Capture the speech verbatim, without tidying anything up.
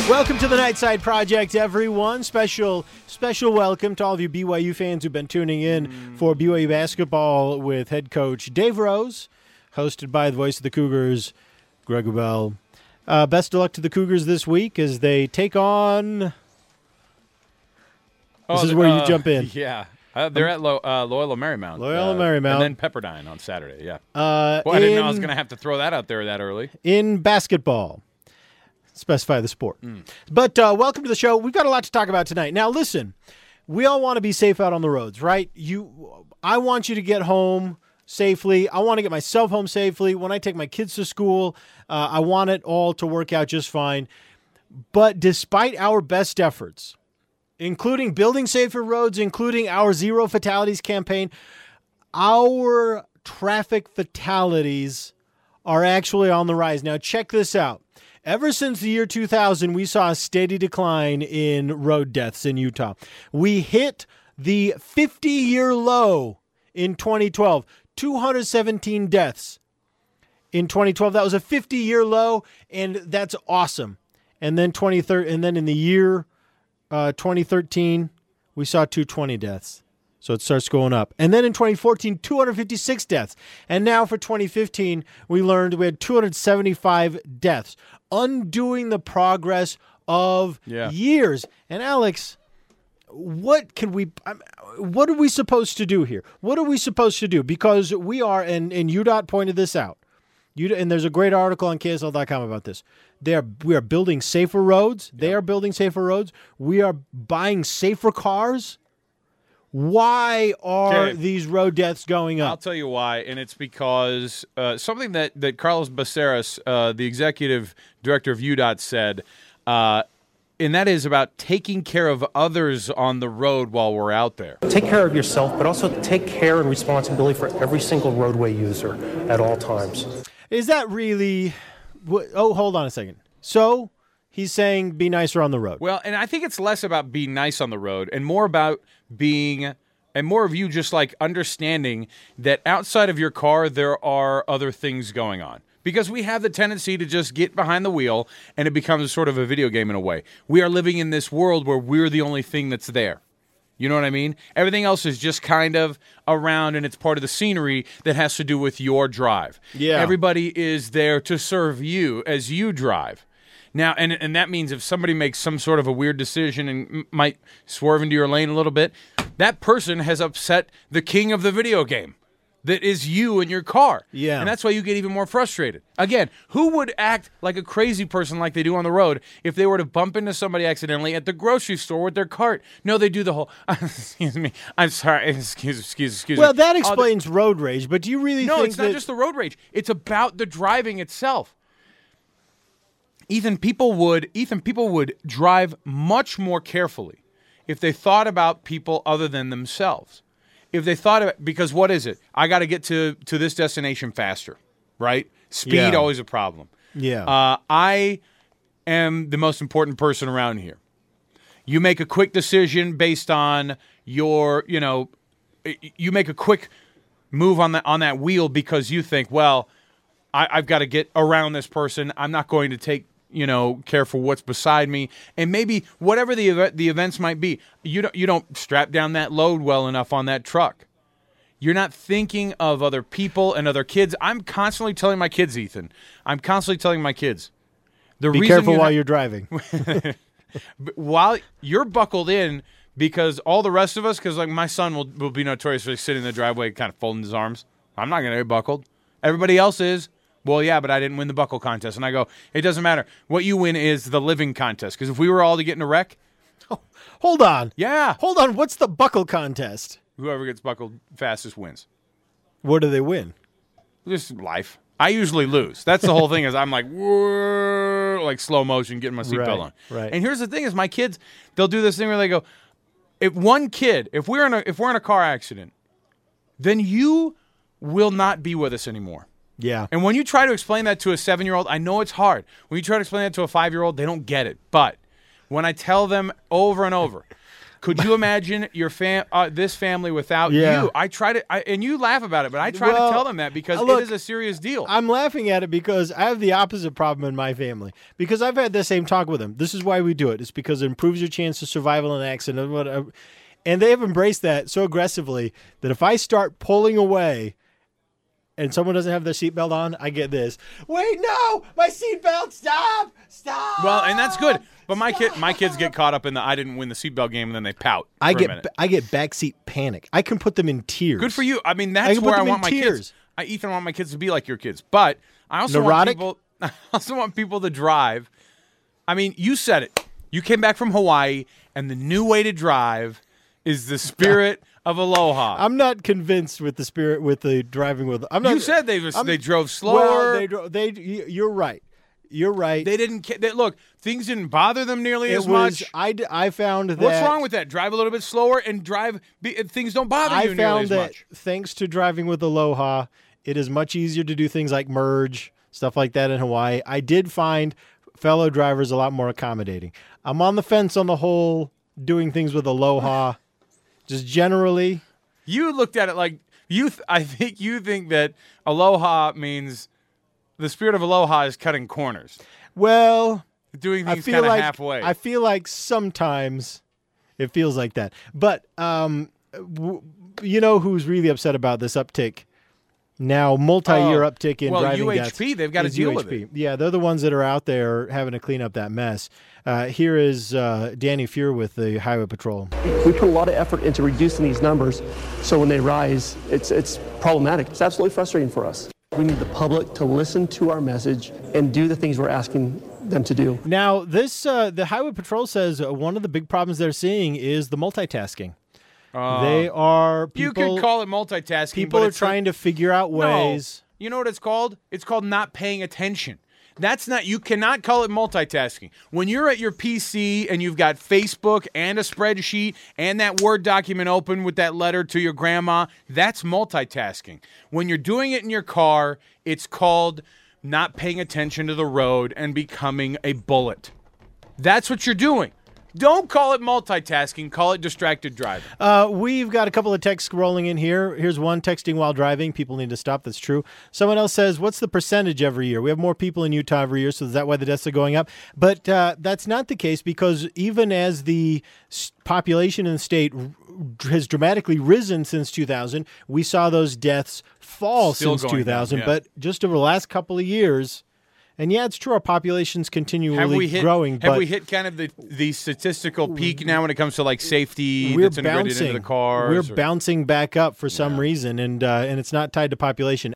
Welcome to the Nightside Project, everyone. Special, special welcome to all of you B Y U fans who've been tuning in mm. for B Y U basketball with head coach Dave Rose, hosted by the voice of the Cougars, Greg Wrubell. Uh, best of luck to the Cougars this week as they take on. Oh, this is where uh, you jump in. Yeah. Uh, they're at Lo- uh, Loyola Marymount. Loyola uh, Marymount. And then Pepperdine on Saturday, yeah. Uh, well, I didn't in, know I was going to have to throw that out there that early. In basketball. Specify the sport. Mm. But uh, welcome to the show. We've got a lot to talk about tonight. Now, listen, we all want to be safe out on the roads, right? You, I want you to get home safely. I want to get myself home safely. When I take my kids to school, uh, I want it all to work out just fine. But despite our best efforts, including building safer roads, including our Zero Fatalities campaign, our traffic fatalities are actually on the rise. Now, check this out. Ever since the year two thousand, we saw a steady decline in road deaths in Utah. We hit the fifty-year low in twenty twelve, two hundred seventeen deaths in twenty twelve. That was a fifty-year low, and that's awesome. And then twenty thirteen, and then in the year uh, twenty thirteen, we saw two hundred twenty deaths. So it starts going up. And then in twenty fourteen, two hundred fifty-six deaths. And now for twenty fifteen, we learned we had two hundred seventy-five deaths, undoing the progress of yeah. years. And Alex, what can we what are we supposed to do here? What are we supposed to do? Because we are, and, and U D O T pointed this out, U D O T, and there's a great article on K S L dot com about this. They are, we are building safer roads. They yep. are building safer roads. We are buying safer cars. Why are okay. these road deaths going up? I'll tell you why, and it's because uh, something that, that Carlos Becerras, uh, the executive director of U D O T, said, uh, and that is about taking care of others on the road while we're out there. Take care of yourself, but also take care and responsibility for every single roadway user at all times. Is that really – oh, hold on a second. So he's saying be nicer on the road. Well, and I think it's less about being nice on the road and more about – being and more of you just like understanding that outside of your car there are other things going on, because we have the tendency to just get behind the wheel and it becomes sort of a video game in a way. We are living in this world where we're the only thing that's there. You know what I mean? Everything else is just kind of around, and it's part of the scenery that has to do with your drive. Yeah. Everybody is there to serve you as you drive. Now, and and that means if somebody makes some sort of a weird decision and m- might swerve into your lane a little bit, that person has upset the king of the video game that is you in your car. Yeah. And that's why you get even more frustrated. Again, who would act like a crazy person like they do on the road if they were to bump into somebody accidentally at the grocery store with their cart? No, they do the whole, excuse me, I'm sorry, excuse, excuse, excuse well, me. Well, that explains oh, the, road rage, but do you really no, think it's that... not just the road rage. It's about the driving itself. Ethan, people would Ethan, people would drive much more carefully if they thought about people other than themselves. If they thought about, because what is it? I got to get to, to this destination faster, right? Speed, yeah. always a problem. Yeah. Uh, I am the most important person around here. You make a quick decision based on your, you know, you make a quick move on that on that wheel because you think, well, I, I've got to get around this person. I'm not going to take, you know, care for what's beside me, and maybe whatever the ev- the events might be, you don't you don't strap down that load well enough on that truck. You're not thinking of other people and other kids. I'm constantly telling my kids, Ethan. I'm constantly telling my kids. The Be careful you're while not- you're driving. While you're buckled in, because all the rest of us, because like my son will will be notorious for sitting in the driveway, kind of folding his arms. I'm not going to get buckled. Everybody else is. Well, yeah, but I didn't win the buckle contest. And I go, it doesn't matter. What you win is the living contest. Because if we were all to get in a wreck. Oh, hold on. Yeah. Hold on. What's the buckle contest? Whoever gets buckled fastest wins. What do they win? Just life. I usually lose. That's the whole thing is I'm like, whoa, like slow motion, getting my seatbelt right, on. Right. And here's the thing is my kids, they'll do this thing where they go, if one kid, if we're in a if we're in a car accident, then you will not be with us anymore. Yeah. And when you try to explain that to a seven-year-old, I know it's hard. When you try to explain that to a five-year-old, they don't get it. But when I tell them over and over, Could you imagine your fam, uh, this family without Yeah. you? I try to, I, and you laugh about it, but I try Well, to tell them that because look, it is a serious deal. I'm laughing at it because I have the opposite problem in my family. Because I've had the same talk with them. This is why we do it. It's because it improves your chance of survival in an accident. Whatever. And they have embraced that so aggressively that if I start pulling away and someone doesn't have their seatbelt on, I get this. Wait, no, my seatbelt, stop, stop. Well, and that's good. But my kid, my kids get caught up in the I didn't win the seatbelt game, and then they pout. I for a get minute. I get backseat panic. I can put them in tears. Good for you. I mean, I that's can put where I them in want my tears. kids. I, Ethan, I want my kids to be like your kids, but I also Neurotic? want people. I also want people to drive. I mean, you said it. You came back from Hawaii, and the new way to drive is the spirit of aloha. I'm not convinced with the spirit with the driving with. I'm not. You said they was, I'm- they drove slower. Well, they dro- they. You're right. You're right. They didn't ca- they, look. Things didn't bother them nearly it as was. much. I, d- I found that. What's wrong with that? Drive a little bit slower and drive. Be, things don't bother I you nearly found as that much. thanks to driving with Aloha, it is much easier to do things like merge stuff like that in Hawaii. I did find fellow drivers a lot more accommodating. I'm on the fence on the whole doing things with Aloha, just generally. You looked at it like you. Th- I think you think that aloha means the spirit of aloha is cutting corners, Well, doing I things feel kind of like halfway. I feel like sometimes it feels like that. But um, w- you know who's really upset about this uptick? Now, multi-year Oh, uptick in well, driving U H deaths P, they've got to is deal U H with P. it. Yeah, they're the ones that are out there having to clean up that mess. Uh, here is uh, Danny Fuhr with the Highway Patrol. We put a lot of effort into reducing these numbers, so when they rise, it's it's problematic. It's absolutely frustrating for us. We need the public to listen to our message and do the things we're asking them to do. Now, this uh, the Highway Patrol says uh, one of the big problems they're seeing is the multitasking. they are you people. could call it multitasking. people but are it's trying to figure out ways. No. You know what it's called? It's called not paying attention. That's not. You cannot call it multitasking. When you're at your P C and you've got Facebook and a spreadsheet and that Word document open with that letter to your grandma, that's multitasking. When you're doing it in your car, it's called not paying attention to the road and becoming a bullet. That's what you're doing. Don't call it multitasking. Call it distracted driving. Uh, we've got a couple of texts rolling in here. Here's one: texting while driving. People need to stop. That's true. Someone else says, what's the percentage every year? We have more people in Utah every year, so is that why the deaths are going up? But uh, that's not the case, because even as the s- population in the state r- has dramatically risen since two thousand, we saw those deaths fall Still since going down, two thousand. yeah. But just over the last couple of years, and yeah, it's true, our population's continually Have we hit? growing. Have but we hit kind of the, the statistical peak now when it comes to like safety we're that's integrated bouncing. into the cars? We're or- bouncing back up for some reason, and uh, and it's not tied to population.